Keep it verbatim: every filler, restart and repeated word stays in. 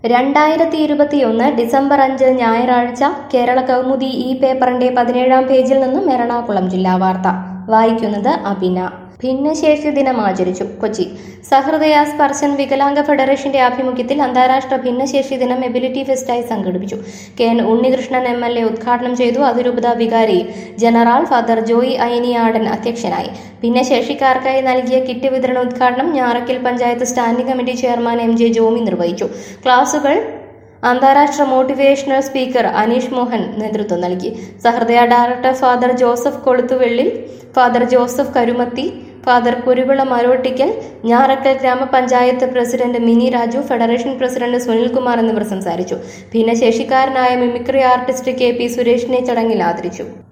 രണ്ടായിരത്തി ഇരുപത്തിയൊന്ന് ഡിസംബർ അഞ്ച് ഞായറാഴ്ച കേരള കൗമുദി ഈ പേപ്പറിന്റെ പതിനേഴാം പേജിൽ നിന്നും എറണാകുളം ജില്ലാ വാർത്ത വായിക്കുന്നത് അബിന. ഭിന്നശേഷി ദിനം ആചരിച്ചു. കൊച്ചി സഹൃദയ സ്പർശൻ വികലാംഗ ഫെഡറേഷന്റെ ആഭിമുഖ്യത്തിൽ അന്താരാഷ്ട്ര ഭിന്നശേഷി ദിനം എബിലിറ്റി ഫെസ്റ്റായി സംഘടിപ്പിച്ചു. K N Unnikrishnan M L A ഉദ്ഘാടനം ചെയ്തു. അതിരൂപത വികാരി ജനറൽ ഫാദർ ജോയി അയനിയാടൻ അധ്യക്ഷനായി. ഭിന്നശേഷിക്കാർക്കായി നൽകിയ കിറ്റ് വിതരണ ഉദ്ഘാടനം Njarakkal panchayat standing committee chairman M J Jomy നിർവഹിച്ചു. ക്ലാസുകൾ അന്താരാഷ്ട്ര മോട്ടിവേഷണൽ സ്പീക്കർ അനീഷ് മോഹൻ നേതൃത്വം നൽകി. Sahrudaya director father Joseph Koluthuvellil, father Joseph Karumathy, father Kuruvila Marottickal, Njarakkal ഗ്രാമപഞ്ചായത്ത് president Mini Raju, federation president Sunilkumar എന്നിവർ സംസാരിച്ചു. ഭിന്നശേഷിക്കാരനായ മിമിക്രി ആർട്ടിസ്റ്റ് കെ പി സുരേഷിനെ ചടങ്ങിൽ ആദരിച്ചു.